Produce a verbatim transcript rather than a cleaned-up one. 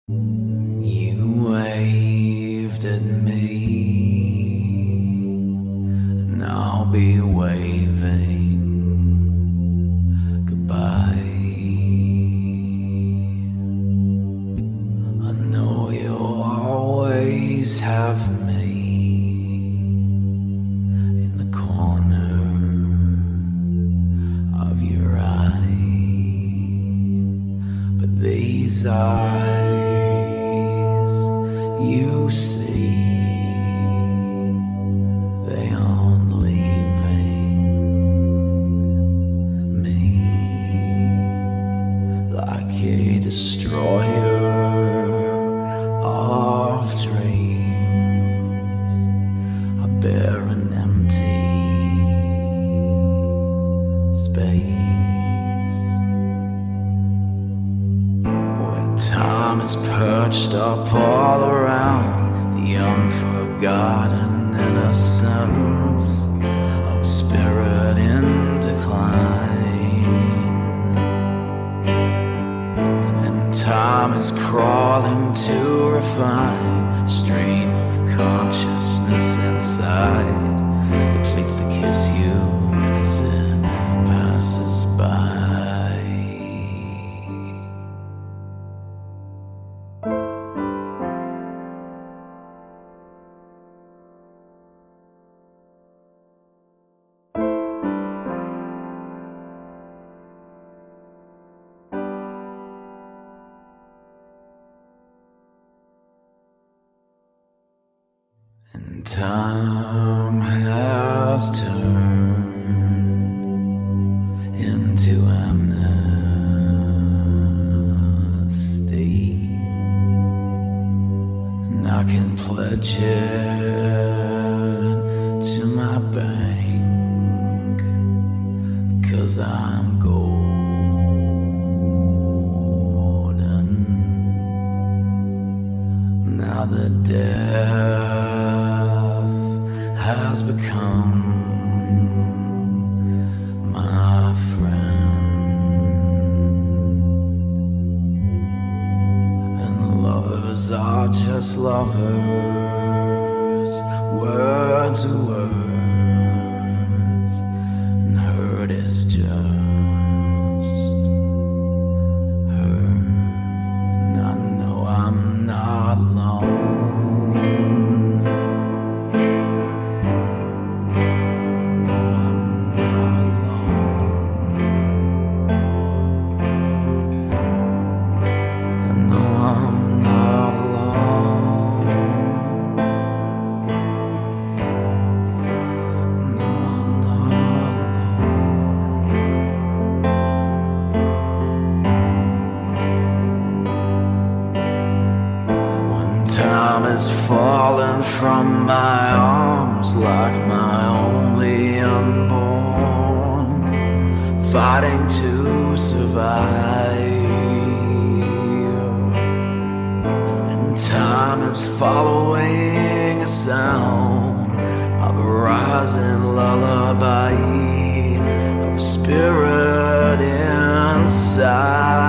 You waved at me, and I'll be waving goodbye. I know you'll always have me in the corner of your eye, but these eyes you see, they aren't leaving me. Like a destroyer of dreams, I bear an empty space where time is perched up all around the unforgotten innocence of a spirit in decline. And time is crawling to refine a stream of consciousness inside that pleads to kiss you as it passes by. And time has turned into amnesty, and I can pledge it to my bank, because I'm golden. Now the death has become my friend, and lovers are just lovers, words are words, and hurt is just hurt. And I know I'm not alone. Time has fallen from my arms like my only unborn, fighting to survive. And time is following a sound of a rising lullaby, of a spirit inside.